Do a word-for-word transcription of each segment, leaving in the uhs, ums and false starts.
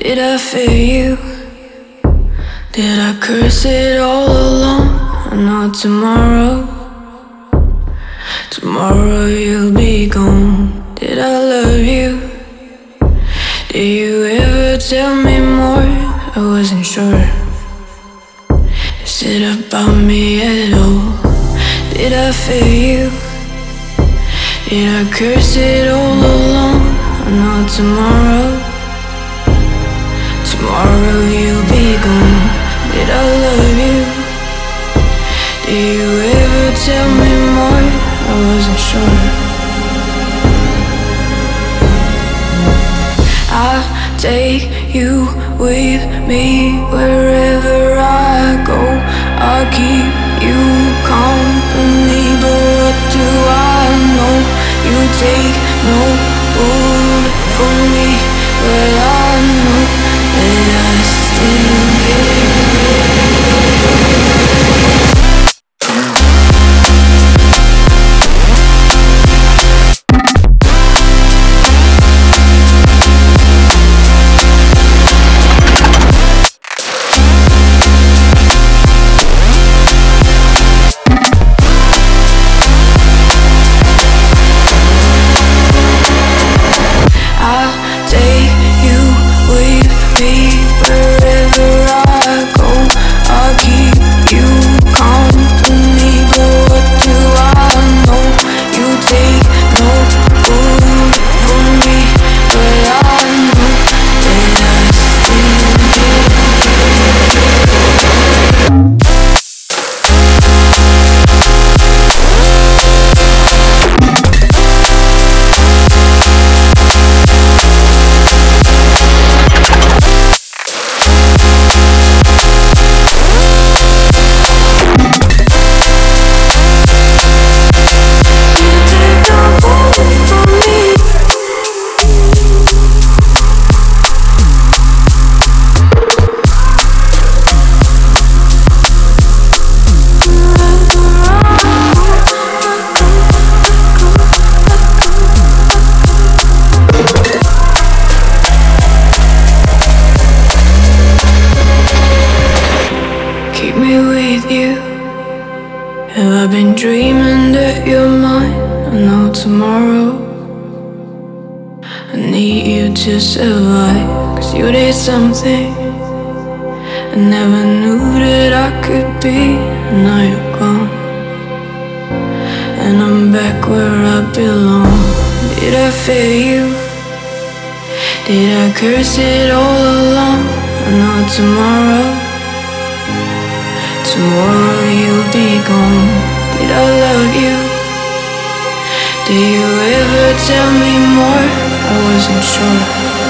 Did I fail you? Did I curse it all along? I know tomorrow, tomorrow you'll be gone. Did I love you? Did you ever tell me more? I wasn't sure. Is it about me at all? Did I fail you? Did I curse it all along? I know tomorrow, tomorrow you'll be gone. Did I love you? Did you ever tell me more? I wasn't sure. I'll take you with me wherever I go. I'll keep you company, but what do I know? You take no bullet from me, but I know that I still care. To survive, 'cause you did something I never knew that I could be. And now you're gone, and I'm back where I belong. Did I fail you? Did I curse it all along? I know tomorrow, tomorrow you'll be gone. Did I love you? Did you ever tell me more? I wasn't sure.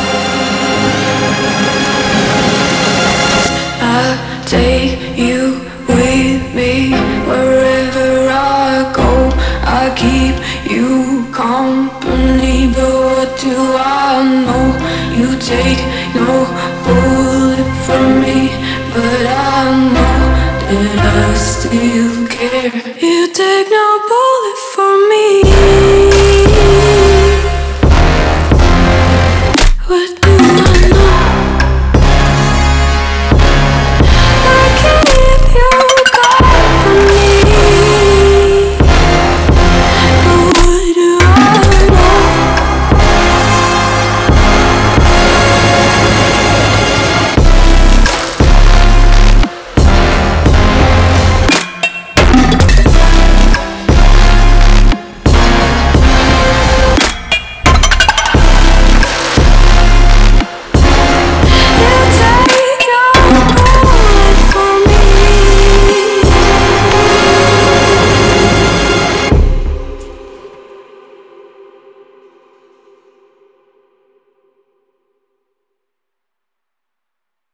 I'll take you with me wherever I go. I'll keep you company, but what do I know? You take no bullet from me, but I know that I still care. You take no bullet from me. What do I know?